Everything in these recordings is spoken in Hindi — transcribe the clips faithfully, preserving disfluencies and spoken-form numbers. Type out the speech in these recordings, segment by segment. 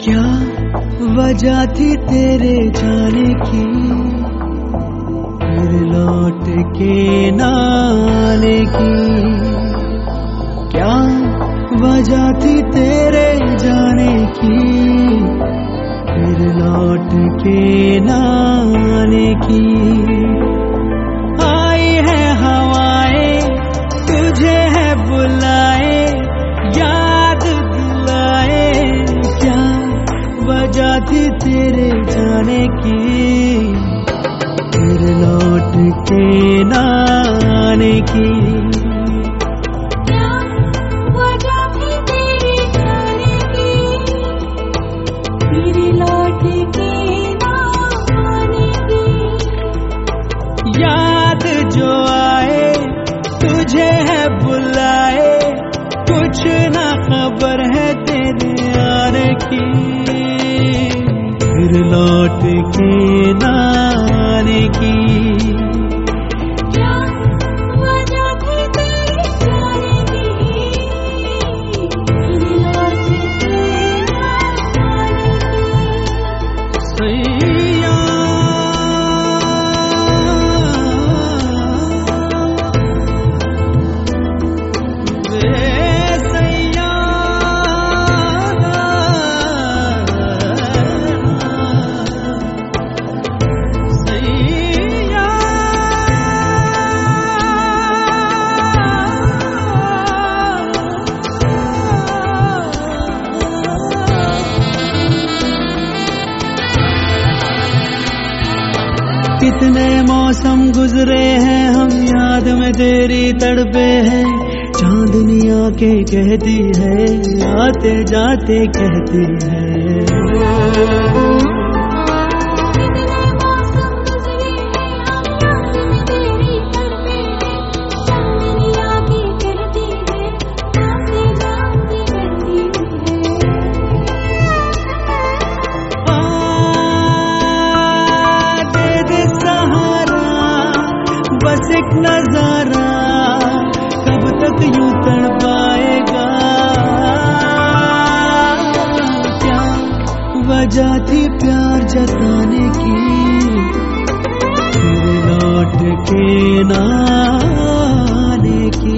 क्या वजह थी तेरे जाने की, फिर लौट के न आने की। क्या वजह थी तेरे जाने की, फिर लौट के न आने की। आई है हवाएं तुझे है बुलाए, याद दिलाए। क्या वजह थी तेरे जाने की, फिर लौट के न आने की। याद जो आए तुझे है बुलाए, कुछ ना खबर है तेरे आने की, फिर लौट के न आने की। कितने मौसम गुजरे हैं हम, याद में तेरी तड़पे हैं। चांदनी आके कहती है, आते जाते कहती है। बस एक नजारा कब तक यूं तड़पाएगा। क्या वजह थी प्यार जताने की, फिर लौट के न आने की।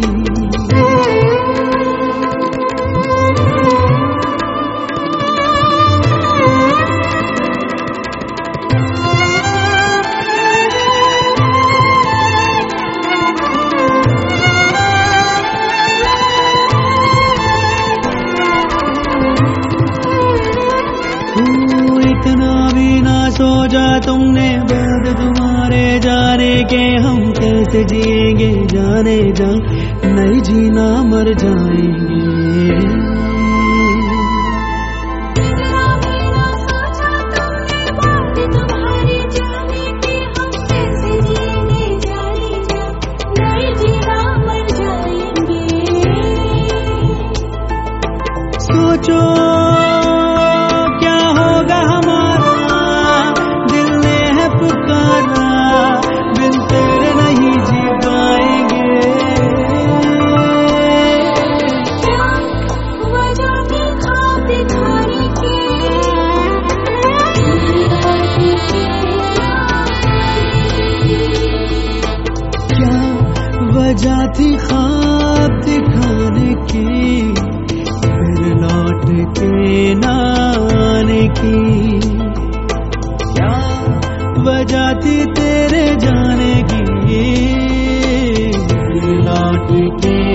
इतना भी ना सोचा तुमने, बाद तुम्हारे जाने के हम कैसे जिएंगे जाने जा, नहीं जीना मर जाएंगे। सोचो वजह थी ख्वाब दिखाने की, फिर लौट के न आने की। क्या वजह थी तेरे जाने की, फिर लौट के